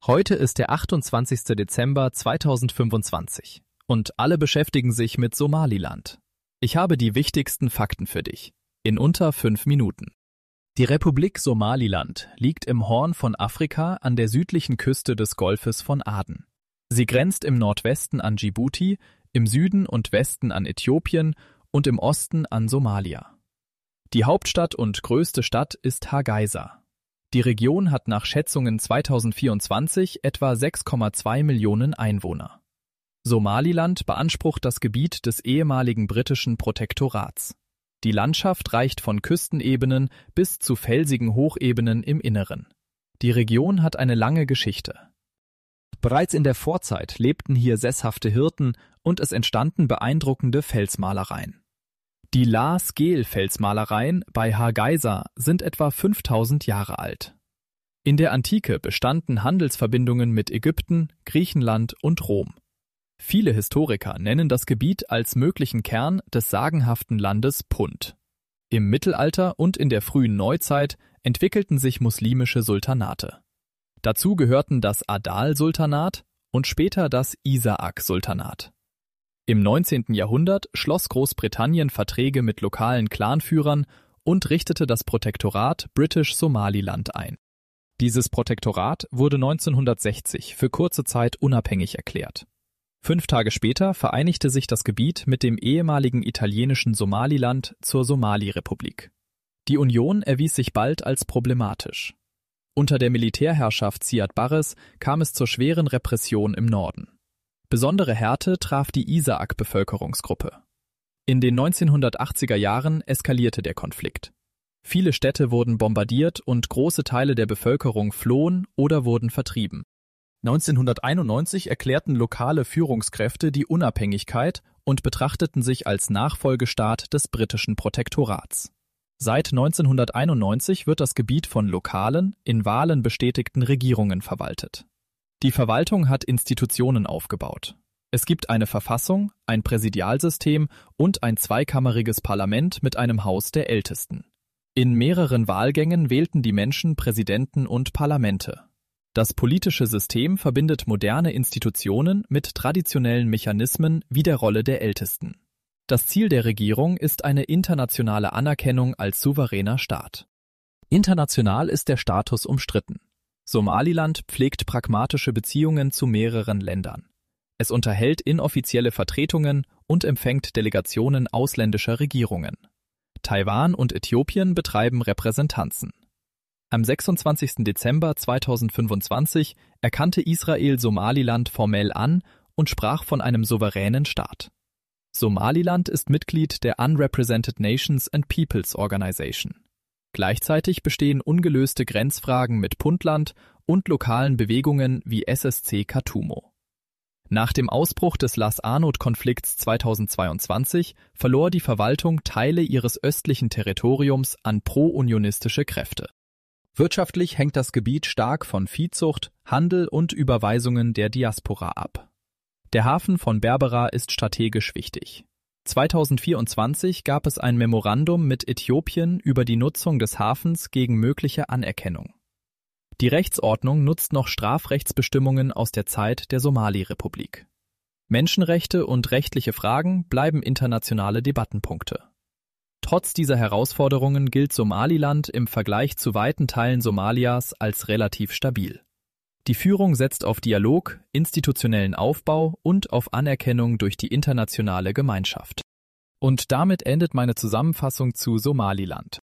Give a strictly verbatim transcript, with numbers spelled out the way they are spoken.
Heute ist der achtundzwanzigste Dezember zweitausendfünfundzwanzig und alle beschäftigen sich mit Somaliland. Ich habe die wichtigsten Fakten für dich, in unter fünf Minuten. Die Republik Somaliland liegt im Horn von Afrika an der südlichen Küste des Golfes von Aden. Sie grenzt im Nordwesten an Djibouti, im Süden und Westen an Äthiopien und im Osten an Somalia. Die Hauptstadt und größte Stadt ist Hargeisa. Die Region hat nach Schätzungen zweitausendvierundzwanzig etwa sechs Komma zwei Millionen Einwohner. Somaliland beansprucht das Gebiet des ehemaligen britischen Protektorats. Die Landschaft reicht von Küstenebenen bis zu felsigen Hochebenen im Inneren. Die Region hat eine lange Geschichte. Bereits in der Vorzeit lebten hier sesshafte Hirten und es entstanden beeindruckende Felsmalereien. Die La-Skeel-Felsmalereien bei Hargeisa sind etwa fünftausend Jahre alt. In der Antike bestanden Handelsverbindungen mit Ägypten, Griechenland und Rom. Viele Historiker nennen das Gebiet als möglichen Kern des sagenhaften Landes Punt. Im Mittelalter und in der frühen Neuzeit entwickelten sich muslimische Sultanate. Dazu gehörten das Adal-Sultanat und später das Isaak-Sultanat. Im neunzehnten Jahrhundert schloss Großbritannien Verträge mit lokalen Clanführern und richtete das Protektorat British Somaliland ein. Dieses Protektorat wurde neunzehnhundertsechzig für kurze Zeit unabhängig erklärt. Fünf Tage später vereinigte sich das Gebiet mit dem ehemaligen italienischen Somaliland zur Somali-Republik. Die Union erwies sich bald als problematisch. Unter der Militärherrschaft Siad Barres kam es zur schweren Repression im Norden. Besondere Härte traf die Isaak-Bevölkerungsgruppe. In den neunzehnhundertachtziger Jahren eskalierte der Konflikt. Viele Städte wurden bombardiert und große Teile der Bevölkerung flohen oder wurden vertrieben. neunzehnhunderteinundneunzig erklärten lokale Führungskräfte die Unabhängigkeit und betrachteten sich als Nachfolgestaat des britischen Protektorats. Seit neunzehnhunderteinundneunzig wird das Gebiet von lokalen, in Wahlen bestätigten Regierungen verwaltet. Die Verwaltung hat Institutionen aufgebaut. Es gibt eine Verfassung, ein Präsidialsystem und ein zweikammeriges Parlament mit einem Haus der Ältesten. In mehreren Wahlgängen wählten die Menschen Präsidenten und Parlamente. Das politische System verbindet moderne Institutionen mit traditionellen Mechanismen wie der Rolle der Ältesten. Das Ziel der Regierung ist eine internationale Anerkennung als souveräner Staat. International ist der Status umstritten. Somaliland pflegt pragmatische Beziehungen zu mehreren Ländern. Es unterhält inoffizielle Vertretungen und empfängt Delegationen ausländischer Regierungen. Taiwan und Äthiopien betreiben Repräsentanzen. Am sechsundzwanzigsten Dezember zweitausendfünfundzwanzig erkannte Israel Somaliland formell an und sprach von einem souveränen Staat. Somaliland ist Mitglied der Unrepresented Nations and Peoples Organization. Gleichzeitig bestehen ungelöste Grenzfragen mit Puntland und lokalen Bewegungen wie S S C Katumo. Nach dem Ausbruch des Las-Anod-Konflikts zweitausendzweiundzwanzig verlor die Verwaltung Teile ihres östlichen Territoriums an pro-unionistische Kräfte. Wirtschaftlich hängt das Gebiet stark von Viehzucht, Handel und Überweisungen der Diaspora ab. Der Hafen von Berbera ist strategisch wichtig. zweitausendvierundzwanzig gab es ein Memorandum mit Äthiopien über die Nutzung des Hafens gegen mögliche Anerkennung. Die Rechtsordnung nutzt noch Strafrechtsbestimmungen aus der Zeit der Somali-Republik. Menschenrechte und rechtliche Fragen bleiben internationale Debattenpunkte. Trotz dieser Herausforderungen gilt Somaliland im Vergleich zu weiten Teilen Somalias als relativ stabil. Die Führung setzt auf Dialog, institutionellen Aufbau und auf Anerkennung durch die internationale Gemeinschaft. Und damit endet meine Zusammenfassung zu Somaliland.